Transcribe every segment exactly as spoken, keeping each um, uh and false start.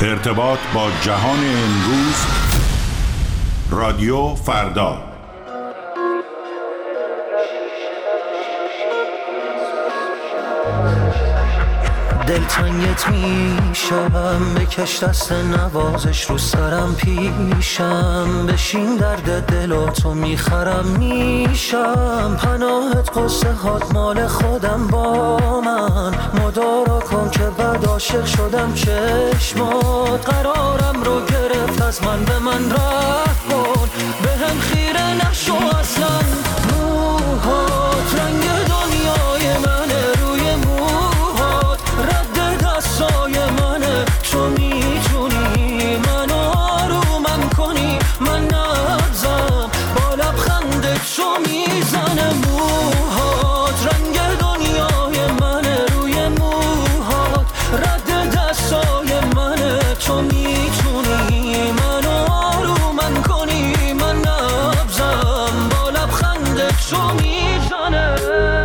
ارتباط با جهان امروز. رادیو فردا. دلتنگت میشم، بکش دست نوازش رو سرم پیشم، بشین درد دلاتو میخرم میشم، پناهت قصه هات مال خودم با من، مدارا کن که بعد عاشق شدم چشمات، قرارم رو گرفت از من به من رفت کن، به هم خیره نشو اصلا، موهات رنگ دنیای منه، روی موهات رد دستای منه، تو میتونی منو آرومم کنی، من نبزم با لبخنده تو میزنه، موهات رنگ دنیای منه، روی موهات رد دستای منه، تو میتونی منو آرومم کنی، من نبزم با لبخنده تو میزنه.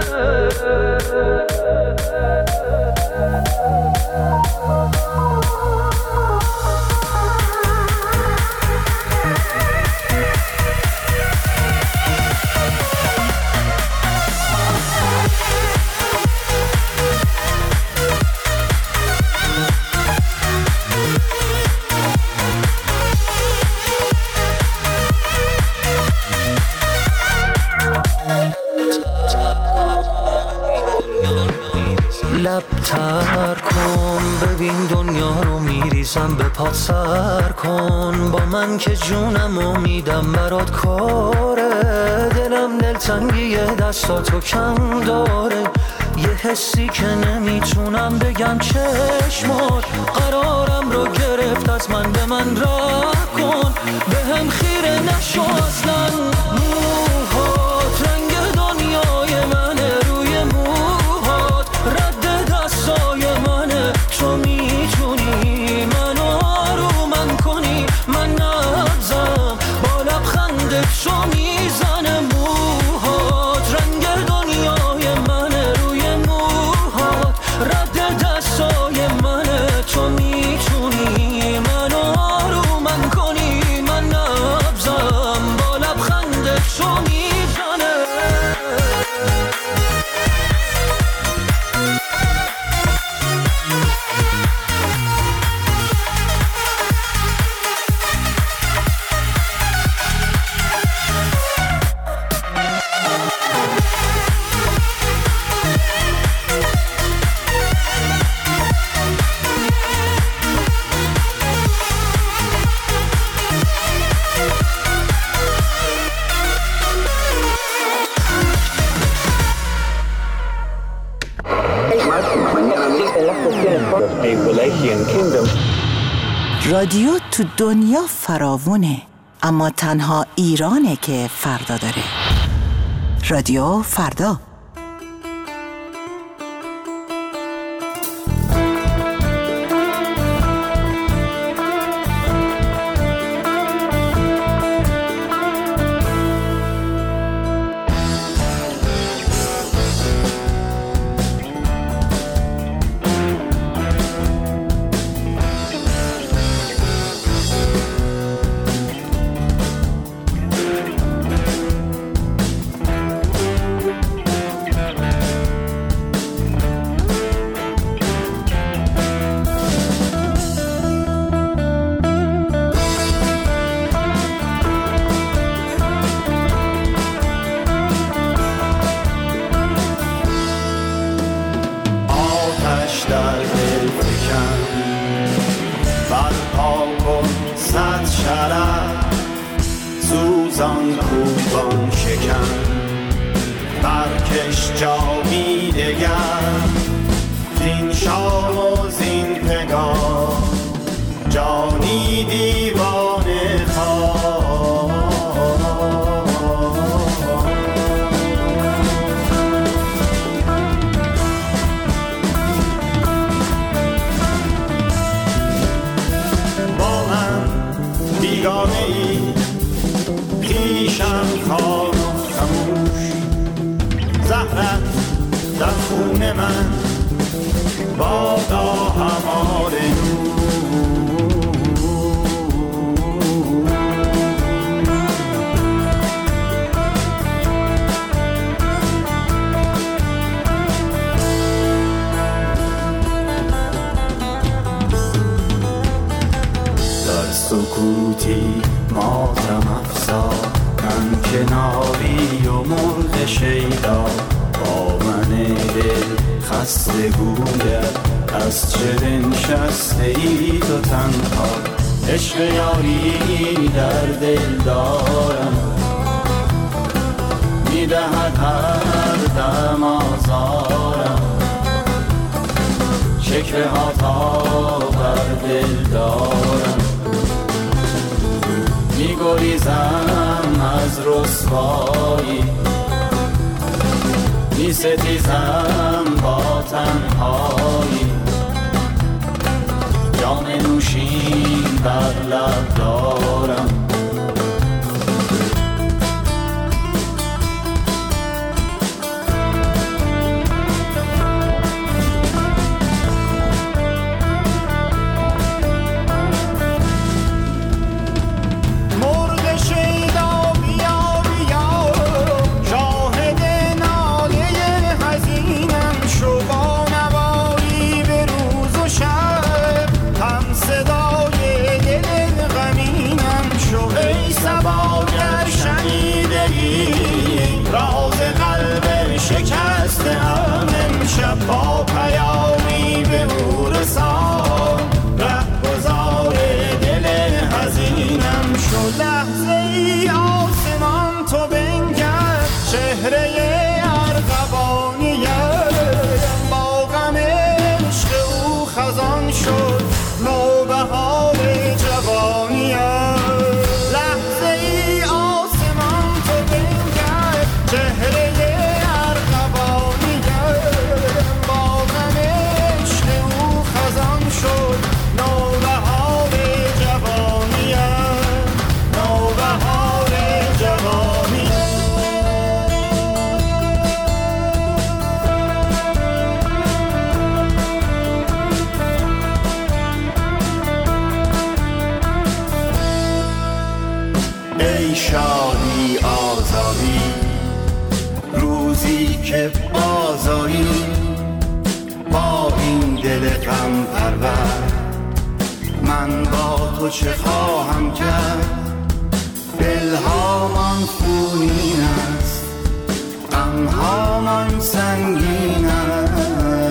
لب تر کن ببین دنیا رو میریزم به پات، سر کن با من که جونم و میدم برات کاره، دلم دلتنگی دستاتو کم داره، یه حسی که نمیتونم بگم چشمات، قرارم رو گرفت از من به من راه کن، به هم خیره نشو اصلا، موهات رنگ دنیای منه، روی موهات رد دستای منه، تو میتونی منو آرومم کنی، من نبزم با لبخنده تو میزنه، موهات رنگ دنیای منه، روی موهات رد دستای منه، تو میتونی منو آرومم کنی، من نبزم با لبخنده تو میزنه. رادیو تو دنیا فراوونه، اما تنها ایرانه که فردا داره. رادیو فردا. در خون من سکوتی ماتم افزا، من کناری و مرغ شیدا، با من دل خسته گوید از چه نشسته ای تو تنها. عشق یاری در دل دارم، میدهد هر دم آزارم، شکوه ها تا بر دل دارم، میگریزم از رسوایی، میستیزم با تنهایی، جام نوشین بر لب دارم. امشب با پیامی به او رسان، رهگذار دل حزینم شد. لحظه ای آسمان تو بنگر، چهره ارغوانیم با غم عشق او خزان شد، نوبهار جوانیم. لحظه ای آسمان تو بنگر، چهره شادی آزادی، روزی که بازایی با این دل غم پرور، من با تو چه خواهم کرد؟ دلهامان خونین است، غمهامان سنگین است،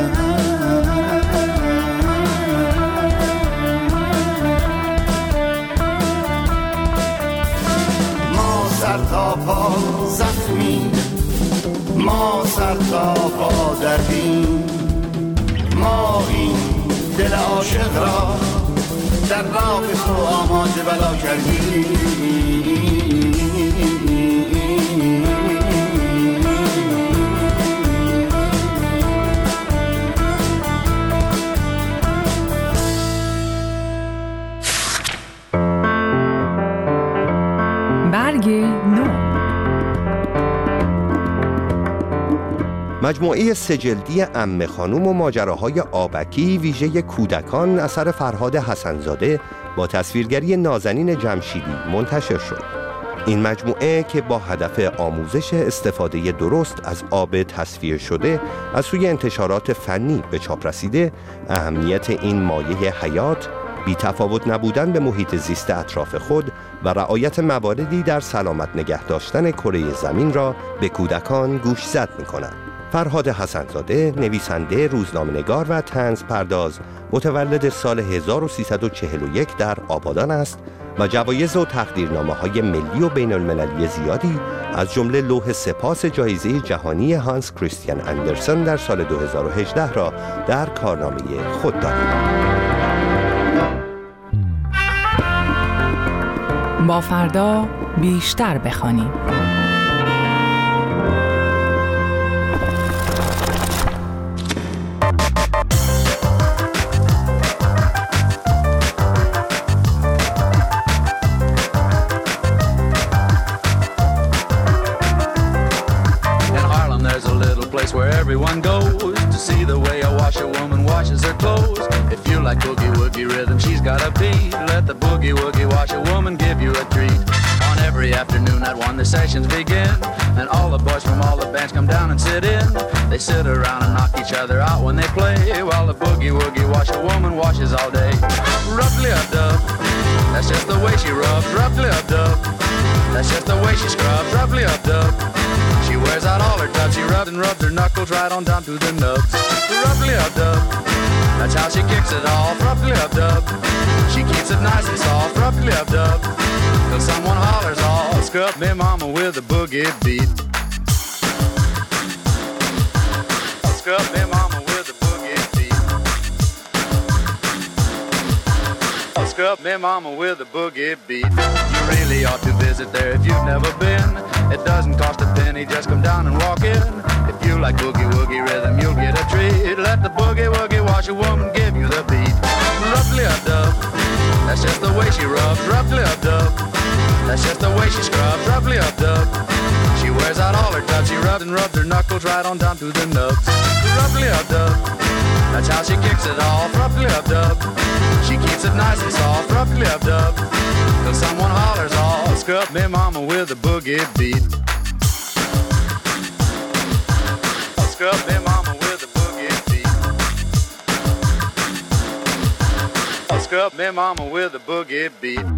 سر تا پا زخمی، ما سر تا پا دردیم، ما این دل عاشق را در راه تو آماده بلا کردیم. برگ نو، مجموعه سه‌جلدی عمه خانوم و ماجراهای آبکی ویژه کودکان اثر فرهاد حسن‌زاده با تصویرگری نازنین جمشیدی منتشر شد. این مجموعه که با هدف آموزش استفاده درست از آب تصفیه شده از سوی انتشارات فنی به چاپ رسیده، اهمیت این مایه حیات، بی تفاوت نبودن به محیط زیست اطراف خود و رعایت مواردی در سلامت نگه داشتن کره زمین را به کودکان گوشزد می‌کنند. فرهاد حسن‌زاده نویسنده، روزنامه‌نگار و طنز پرداز، متولد سال هزار و سیصد و چهل و یک در آبادان است و جوایز و تقدیرنامه‌های ملی و بین‌المللی زیادی از جمله لوح سپاس جایزه جهانی هانس کریستیان اندرسن در سال دو هزار و هجده را در کارنامه خود دارد. با فردا بیشتر بخوانیم. Where everyone goes to see the way a washerwoman washes her clothes. If you like boogie woogie rhythm, she's got a beat. Let the boogie woogie washerwoman give you a treat. On every afternoon at one, the sessions begin, and all the boys from all the bands come down and sit in. They sit around and knock each other out when they play, while the boogie woogie washerwoman washes all day. Roughly a dub, That's just the way she rubs, rub-dub-dub. That's just the way she scrubs, rub-dub-dub. She wears out all her tubs. She rubs and rubs her knuckles right on down to the nubs. Rub-dub-dub. That's how she kicks it off, rub-dub-dub. She keeps it nice and soft, rub-dub-dub. Till someone hollers, "Oh, scrub me mama with a boogie beat." Scrub me mama with a boogie beat. Scrub me mama with a boogie beat. You really ought to visit there if you've never been. It doesn't cost a penny, just come down and walk in. If you like boogie woogie rhythm, you'll get a treat. Let the boogie woogie wash a woman, give you the beat. Rub-dub-dub. That's just the way she rubs, rub-dub-dub. That's just the way she scrubs, rub-dub-dub. She wears out all her tubs. She rubs and rubs her knuckles right on down to the nubs. Rub-dub-dub. That's how she kicks it off, rub-dub-dub. She keeps it nice and soft, rub-dub-dub. Till someone hollers, "Oh, scrub me mama with a boogie beat." Scrub me mama with a boogie beat. Scrub me mama with a boogie beat.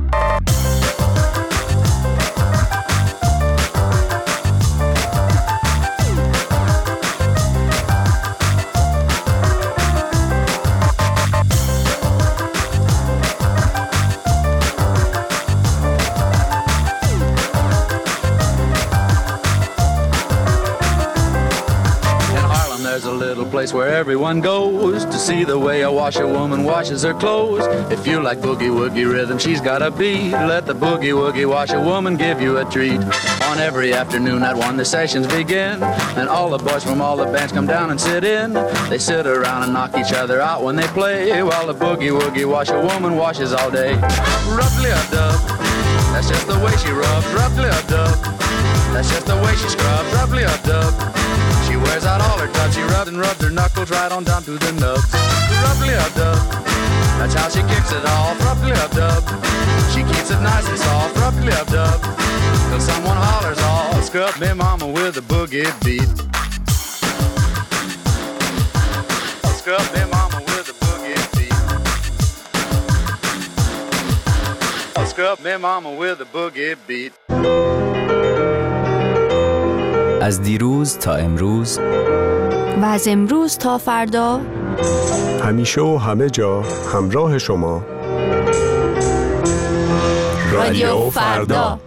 Place where everyone goes to see the way a washerwoman washes her clothes. If you like boogie woogie rhythm, she's got a beat. Let the boogie woogie washerwoman give you a treat. On every afternoon at one, the sessions begin, and all the boys from all the bands come down and sit in. They sit around and knock each other out when they play, while the boogie woogie washerwoman washes all day. Rub-dub-dub. That's just the way she rubs, rub-dub-dub. That's just the way she scrubs, rub-dub-dub. She wears out all her tubs. She rubs and rubs her knuckles right on down to the nubs. Rub-dub-dub. That's how she kicks it off, rub-dub-dub. She keeps it nice and soft, rub-dub-dub. Till someone hollers, "Oh, scrub me mama with a boogie beat." Scrub me mama with a boogie beat. Scrub me mama with a boogie beat. از دیروز تا امروز و از امروز تا فردا، همیشه و همه جا همراه شما. رادیو فردا.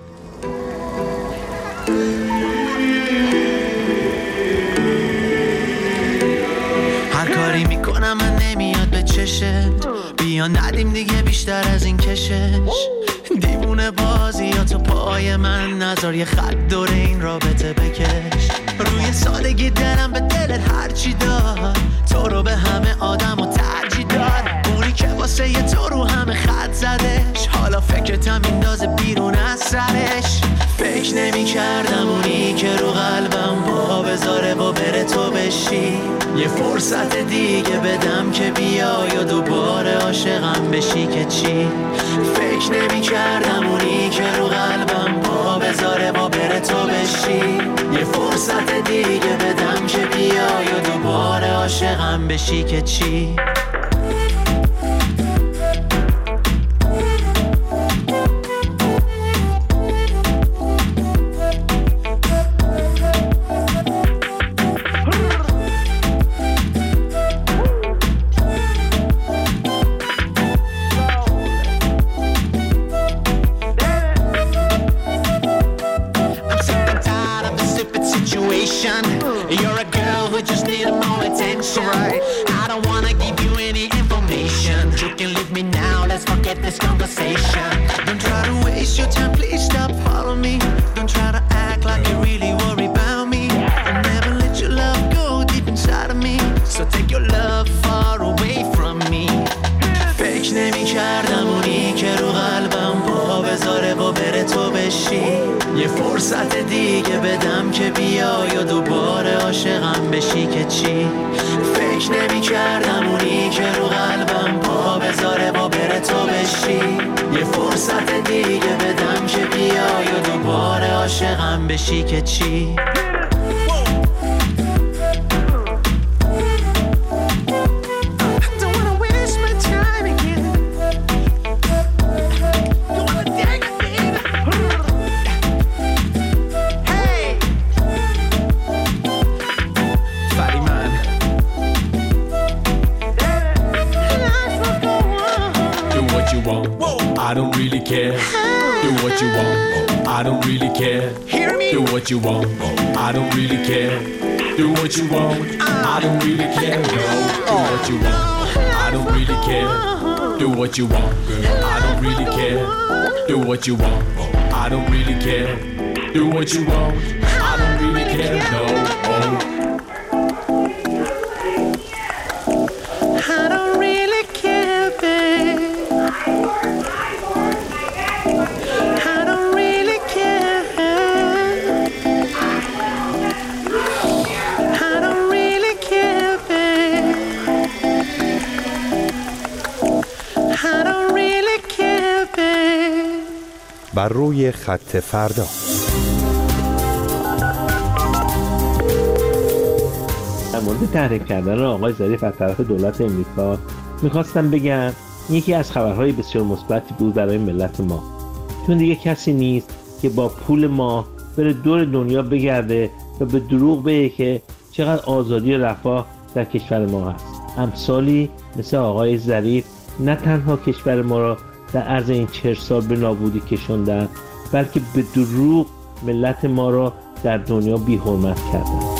هر کاری میکنم من نمیاد به چشت، بیا ندیم دیگه بیشتر از این کشش. دیوونه بازی یا تو پای من، نذار یه خط دور این رابطه بکش. روی سادگی دلم به دلت هرچی داد، تو رو به همه آدم و ترجیح داد. اونی که واسه یه تو رو همه خط زدش، حالا فکرتم میندازه بیرون از سرش. فکر نمی کردم اونی که رو قلبم پا بذاره با بره تو بشی. یه فرصت دیگه بدم که بیا یا دوباره عاشقم بشی که چی. فکر نمی کردم اونی که رو قلبم پا بذاره با بره تو بشی. یه فرصت دیگه بدم که بیا یا دوباره عاشقم بشی که چی. You're a girl who just needs more attention. Right. I don't wanna give you any information. You can leave me now, let's forget this conversation. Don't try to waste your time, please stop following me. Don't try to act like you really worry about me. I'll never let your love go deep inside of me. So take your love far away from me. فکر نمی کردم اونی که رو قلبم پا بذاره با بره تو بشی. یه فرصت دیگه بدم که بیا یا دوباره عاشقم بشی که چی. فکر نمی کردم اونی که رو قلبم پا بذاره با بره تو بشی. یه فرصت دیگه بدم که بیا یا دوباره عاشقم بشی که چی. want. I don't really care. Do what you want. I don't really care. Do what you want. I don't really care. Do what you want. I don't really care. No. Do what you want. I don't really care. Do what you want. I don't really care. Do what you want. I don't really care. Do what you want. I don't really care. No. Oh. I don't really care, babe. I don't really care. I don't really care, babe. I don't really care, babe. بر روی خط فردا. در مورد تحریک کردن آقای ظریف از طرف دولت امریکا میخواستم بگم یکی از خبرهای بسیار مثبتی بود برای ملت ما، چون دیگه کسی نیست که با پول ما بره دور دنیا بگرده و به دروغ بگه که چقدر آزادی و رفاه در کشور ما هست. امثالی مثل آقای ظریف نه تنها کشور ما را در عرض این چهل سال به نابودی کشوندن، بلکه به دروغ ملت ما را در دنیا بی حرمت کردند.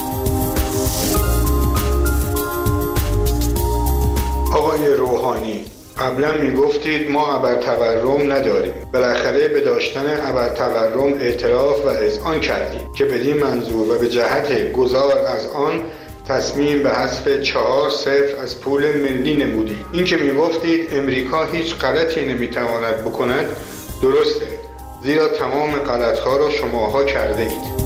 آقای روحانی، قبلا میگفتید ما ابرتورم نداریم. بالاخره به داشتن ابرتورم اعتراف و اذعان کردید که بدین منظور و به جهت گذار از آن تصمیم به حذف چهار صفر از پول ملی نمودید. این که میگفتید امریکا هیچ غلطی نمیتواند بکند درسته، زیرا تمام غلطها را شماها کرده اید.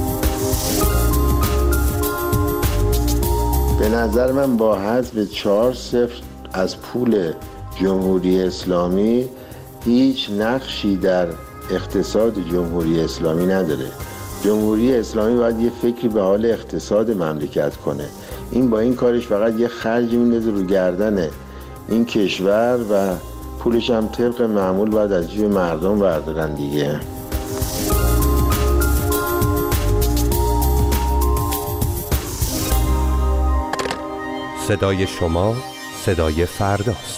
به نظر من با حذف چهار صفر از پول جمهوری اسلامی هیچ نقشی در اقتصاد جمهوری اسلامی نداره. جمهوری اسلامی باید یه فکری به حال اقتصاد مملکت کنه. این با این کارش فقط یه خرج میندازه رو گردن این کشور و پولش هم طبق معمول باید از جیب مردم بردارن دیگه. صدای شما صدای فرداست.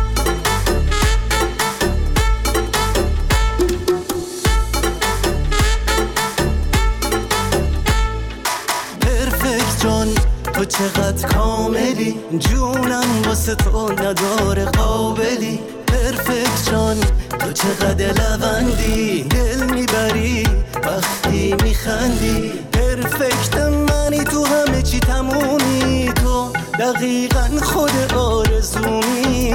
پرفکت جان، تو چقدر کاملی، جونم واسه تو نداره قابلی. پرفکت جان، تو چقدر لبندی، دل میبری وقتی میخندی. پرفکت منی، تو همه چی تمومی، تو دقیقاً خود آرزومی.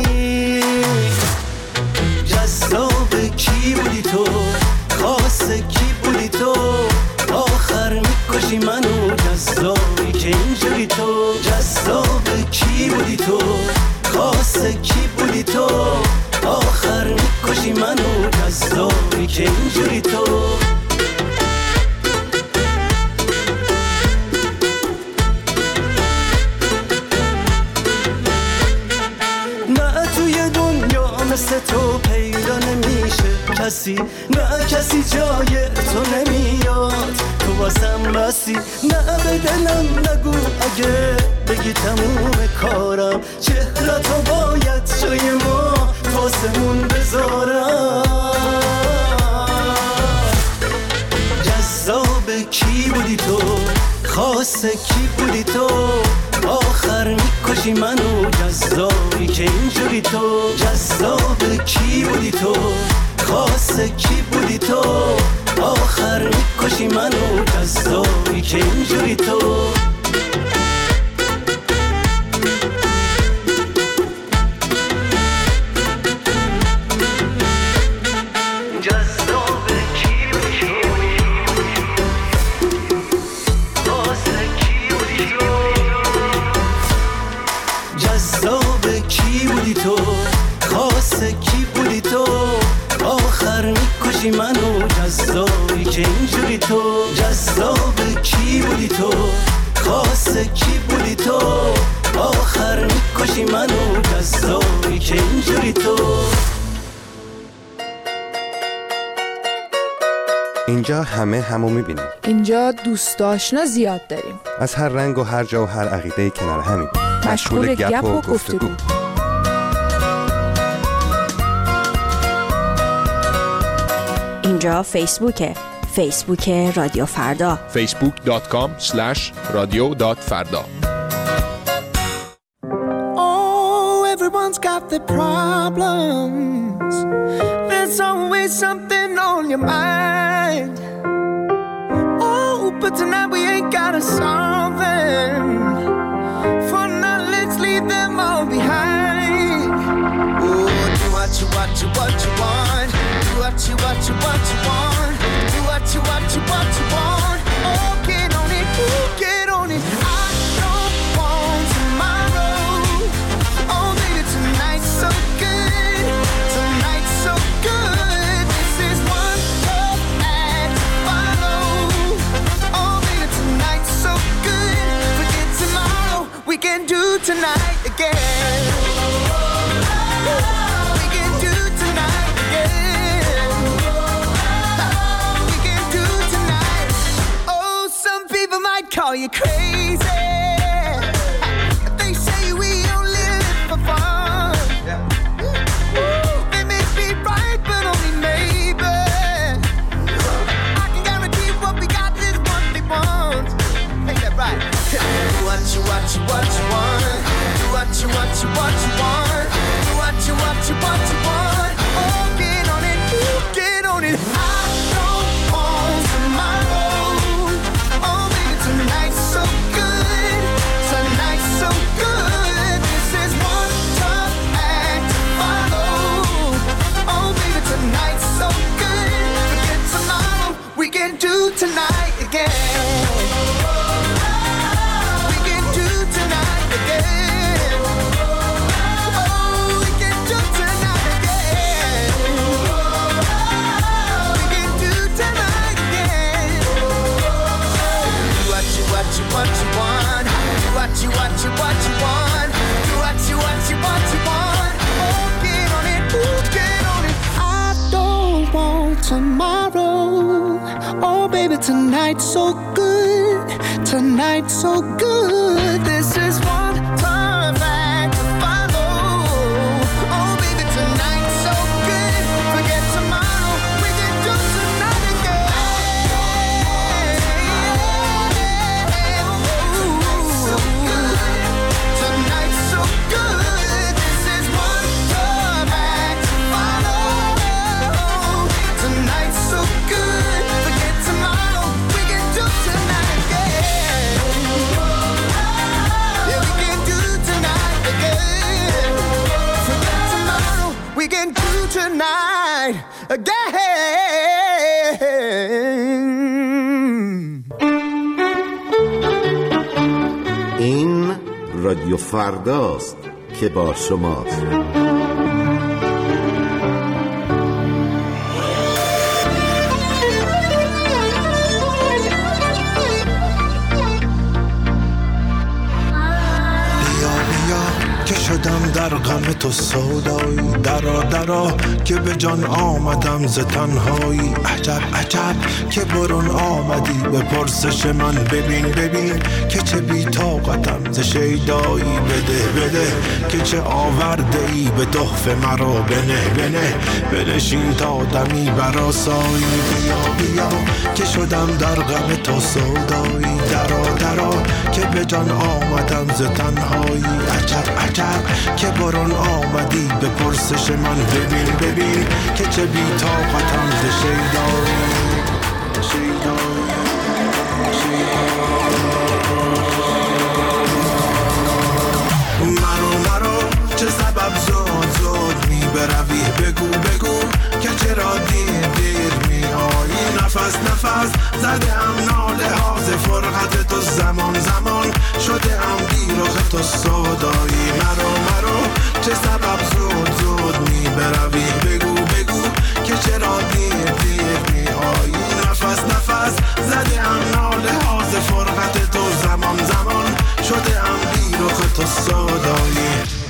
جذاب کی بودی تو، خاص کی بودی تو، آخر میکشی منو جذابی که اینجوری تو. جذاب کی بودی تو، خاص کی بودی تو، آخر میکشی منو جذابی که اینجوری تو. مثل تو پیدا نمیشه کسی، نه کسی جای تو نمیاد، تو واسم بسی. نه به دلم نگو اگه بگی تموم کارم، چهرتو باید جای ما واسمون بذارم. جذاب کی بودی تو، خاص کی بودی تو، آخر میکشی منو جذابی که اینجوری تو. جذاب کی بودی تو، خاص کی بودی تو، آخر میکشی منو جذابی که اینجوری تو. منو جذابی که اینجوری تو. جذاب کی بودی تو، خاص کی بودی تو، آخر میکشی منو جذابی که اینجوری تو. اینجا همه همو میبینیم. اینجا دوست آشنا زیاد داریم، از هر رنگ و هر جا و هر عقیده کنار همین، مشغول گپ و گفتگو. اینجا فیسبوکه، فیسبوک رادیو فردا، فیسبوک دات کام اسلش رادیو دات فردا. Everyone's got their problems. There's always something on your mind. Oh, but tonight we ain't gotta solve them. For now, let's leave them all behind. Oh, do what you, what you, what you want. Do what you, what you, what you want. Do what you, what you, what you want. Oh, get on it, oh, get on it. I don't want tomorrow. Oh, baby, tonight's so good. Tonight's so good. This is one tough act to follow. Oh, baby, tonight's so good. Forget tomorrow. We can do tonight again. We can do tonight again. We can do tonight. Oh, some people might call you crazy. They say we only live for fun. Ooh, they may be right, but only maybe. I can guarantee what we got is what they want. Ain't that right? Do what you, what you, what you want. Do what you, what you, what you want. Do what you, what you, what you want. Oh, get on it, ooh, get on it. I don't want tomorrow. Oh, baby, tonight's so good. Tonight's so good. This is one tough act to follow. Oh, baby, tonight's so good. Forget tomorrow. We can do tonight again. We can do tonight again. Oh, we can do tonight again. We can do tonight again. Do what you, what you, what you want. Do what you, what you, what you want. Do what you, what you, what you want. Oh, get on it, ooh, get on it. I don't want tomorrow. Oh, baby, tonight's so good. Tonight's so good. This is one tough act to follow. Oh, baby, tonight's so good. Forget tomorrow. We can do tonight again. Tonight's so good. This is one tough act to follow. Tonight's so good. Forget tomorrow. We can do tonight again. Yeah, we can do tonight again. Forget tomorrow. We can do tonight again. این رادیو فرداست که با شماست. که شدم در غم تو سودایی، درا درا که به جان آمدم ز تنهایی. عجب عجب که برون آمدی به پرسش من، ببین ببین که چه بی طاقتم ز شیدایی. بده بده که چه آورده ای به تحفه مرا، بنه بنه بنشین تا دمی برآسایی. بیا بیا که شدم در غم تو سودایی، درا درا که به جان آمدم ز تنهایی. عجب عجب که برون آمدی به پرسش من، ببین ببین که چه بی طاقتم ز شیدایی. مرو مرو چه سبب زود زود می بروی، بگو بگو که چرا دیر دیر می آیی. نفس نفس زده ام ناله ها ز فرقت تو، زمان زمان شده ام بیرخ تو سودایی. مرو مرو چه سبب زود زود می بروی، بگو بگو که چرا دیر دیر می آیی. نفس نفس زده ام ناله ها ز فرقت تو، زمان زمان شده ام بیرخ تو سودایی.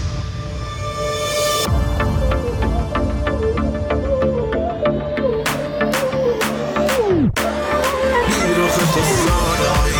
بیرخ تو سودایی.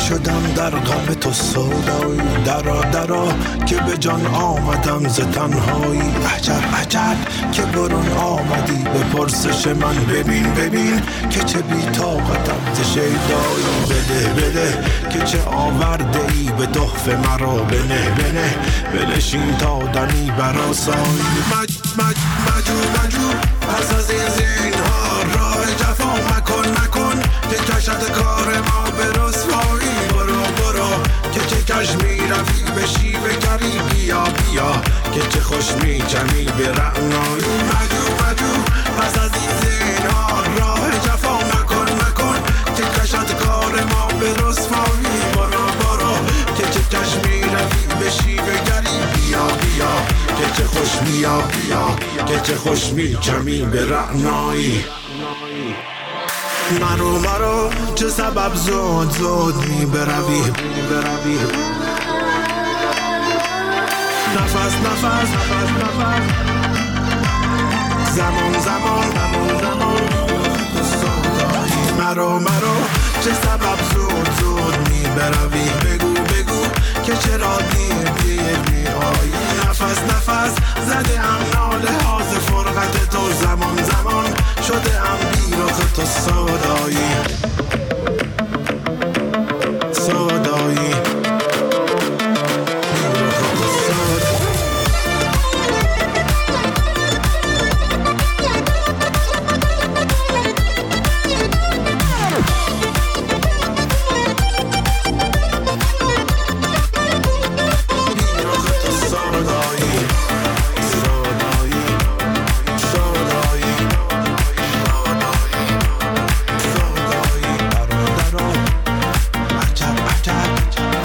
شدم در غم تو سودایی، درا درا که به جان آمدم ز تنهایی. عجب عجب که برون آمدی به پرسش من، ببین ببین که چه بی طاقتم ز شیدایی. بده بده که چه آورده ای به تحفه مرا، بنه بنه بنشین تا دمی برآسایی. مج مج مجو مجو پس از این زینهار راه جفا مکن مکن که کشد کار ما به رسوایی. برو برو که چه کش می روی به شیوه گری، بیا بیا که چه خوش می جمی به رعنایی. مجو مجو پس از این زینهار راه جفا مکن مکن که کشد کار ما به رسوایی. برو برو که چه کش می روی به شیوه گری، بیا بیا که چه خوش بیا بیا که چه خوش می جمی به رعنایی. مرو مرو چه سبب زود زود می بروی بروی نفس نفس نفس نفس زمان زمان زمان زمان مرو مرو چه سبب زود زود می بروی. بگو بگو که چرا دیر دیر می آیی. نفس نفس زده ام ناله ها ز فرقت تو، زمان زمان شده ام بیرخ تو سودایی سودایی.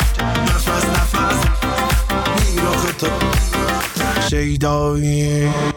شیدایی.